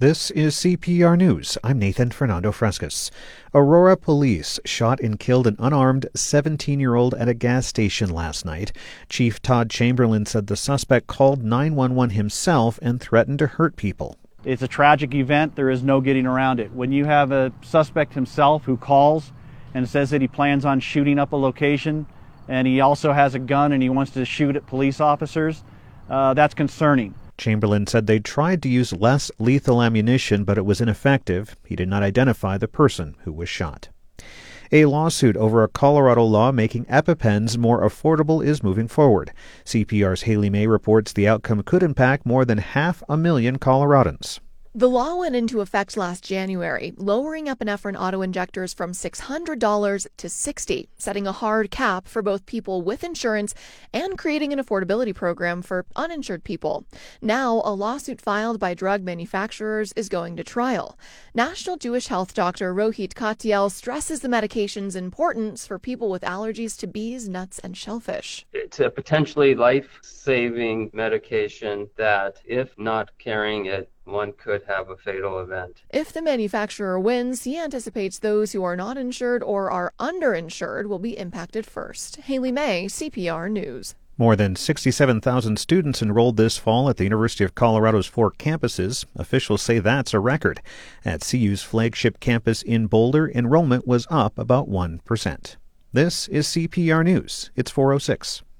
This is CPR News. I'm Nathan Fernando Frescas. Aurora police shot and killed an unarmed 17-year-old at a gas station last night. Chief Todd Chamberlain said the suspect called 911 himself and threatened to hurt people. It's a tragic event. There is no getting around it. When you have a suspect himself who calls and says that he plans on shooting up a location, and he also has a gun and he wants to shoot at police officers, that's concerning. Chamberlain said they tried to use less lethal ammunition, but it was ineffective. He did not identify the person who was shot. A lawsuit over a Colorado law making EpiPens more affordable is moving forward. CPR's Haley May reports the outcome could impact more than 500,000 Coloradans. The law went into effect last January, lowering epinephrine auto-injectors from $600 to $60, setting a hard cap for both people with insurance and creating an affordability program for uninsured people. Now, a lawsuit filed by drug manufacturers is going to trial. National Jewish Health Dr. Rohit Katyal stresses the medication's importance for people with allergies to bees, nuts, and shellfish. It's a potentially life-saving medication that, if not carrying it, one could have a fatal event. If the manufacturer wins, he anticipates those who are not insured or are underinsured will be impacted first. Haley May, CPR News. More than 67,000 students enrolled this fall at the University of Colorado's 4 campuses. Officials say that's a record. At CU's flagship campus in Boulder, enrollment was up about 1%. This is CPR News. It's 4:06.